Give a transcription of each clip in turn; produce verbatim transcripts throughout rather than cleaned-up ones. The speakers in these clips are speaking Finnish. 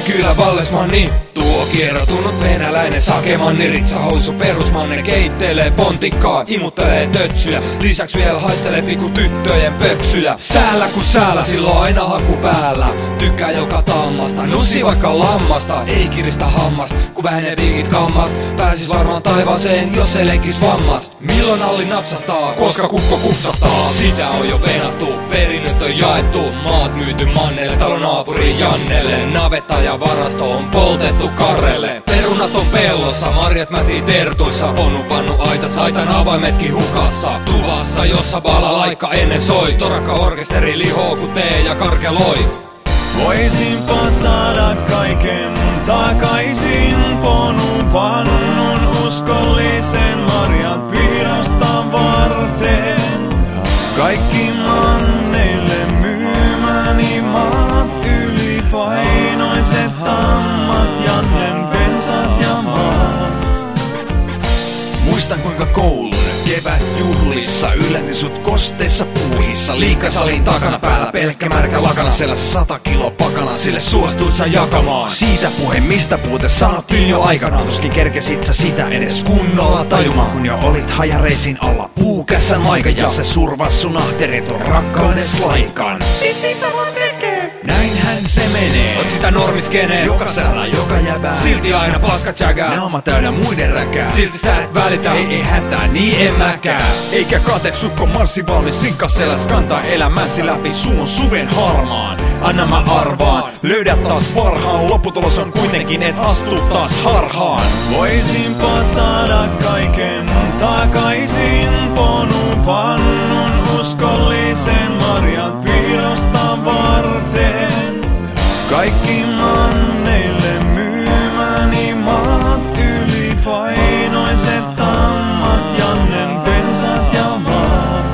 kylä vallesmanni. Tuo kierrotunut venäläinen sakemanni. Ritsahousu perusmanne keittelee pontikkaa, imuttelee tötsyjä. Lisäks vielä haistelee pikku tyttöjen pöksyjä. Säällä ku säällä, silloin aina haku päällä. Tykkää joka tammasta, nussi vaikka lammasta. Ei kiristä hammasta, ku vähenee viikit kammas. Pääsis varmaan taivaaseen, jos ei lenkis vammast. Milloin alli napsahtaa, koska kukko kupsahtaa. Sitä on jo venattu, perinnöt on jaettu. Maat myyty mannelle, talon naapuri Jannelle. Navetta ja varasto on poltettu karrelle. Perunat on pellossa, marjat mätii tertuissa. Ponu pannu aitas, aitan avaimetkin hukassa. Tuvassa, jossa balalaikka ennen soi. Torakka orkesteri lihoo ku tee ja karkeloi. Voisinpa saada kaiken takaisin, ponu pannun uskollisen marjat piirasta varten. Kaikki manneille myymäni maat, ylipainoiset tammat, Jannen pensat ja maat. Muistan kuinka koulun kevätjuhlissa yllätin sut kosteissa puuhissa. Liikasalin takana päällä pelkkä märkä lakana, selässä sata kilo pakana, sille suostuit sä jakamaan. Siitä puhe mistä puute sanottiin jo aikanaan, tuskin kerkesit sä sitä edes kunnolla tajumaan, kun jo olit hajareisin alla puukässän maika ja se survas sun ahtereton rakkaades laikan. Siis sitä vaan tekee. Näinhän se menee. Oot sitä normiskenee, Joka säällä, joka jäbää. silti aina paska tsägää. Naama täynnä muiden räkää. Silti sä et välitä. Ei, ei hätää, niin en mäkään. Eikä kate sukko marssi valmis rinkkas seläs kantaa elämäsi läpi suun suven harmaan. Anna mä arvaan, löydät taas parhaan, lopputulos on kuitenkin et astu taas harhaan. Voisinpa saada kaiken takaisin, ponu pannun uskollisen marjat piirasta varten. Kaikki manneille myymäni maat, ylipainoiset tammat, Jannen pensat ja maat.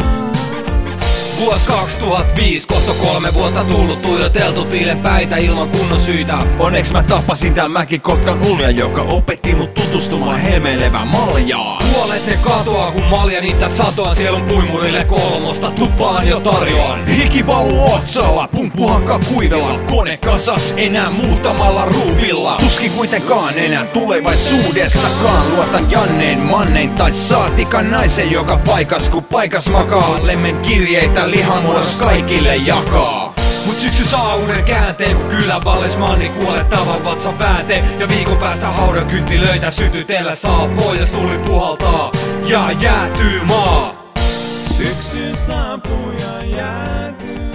Vuos kaksituhattaviisi, kohta kolme vuotta tullut tuijoteltu tiilen päitä ilman kunnon syitä. Onneksi mä tapasin täällä Mäkikotkan ulja, joka opetti mut tutustumaan helmeilevään maljaan. Puolet ne katoaa, kun malja niitä satoa. Sielun puimurille kolmosta tupaan jo tarjoan. Hiki valuu otsalla, pumppu hakkaa kuivella. Kone kasas enää muutamalla ruuvilla. Tuskin kuitenkaan enää tulevaisuudessakaan. Luotan Janneen, Manneen tai saatikan naisen joka paikas, kun paikas makaa. Lemmen kirjeitä lihamuodos kaikille jakaa. Mut syksy saa uuden käänteen, kun kylän vallesmanni kuolee tavan vatsan väänteen. Ja viikon päästä haudan kynttilöitä sytytellä saa. Pohjas tuli puhaltaa ja jäätyy maa. Syksy saapuu ja jäätyy.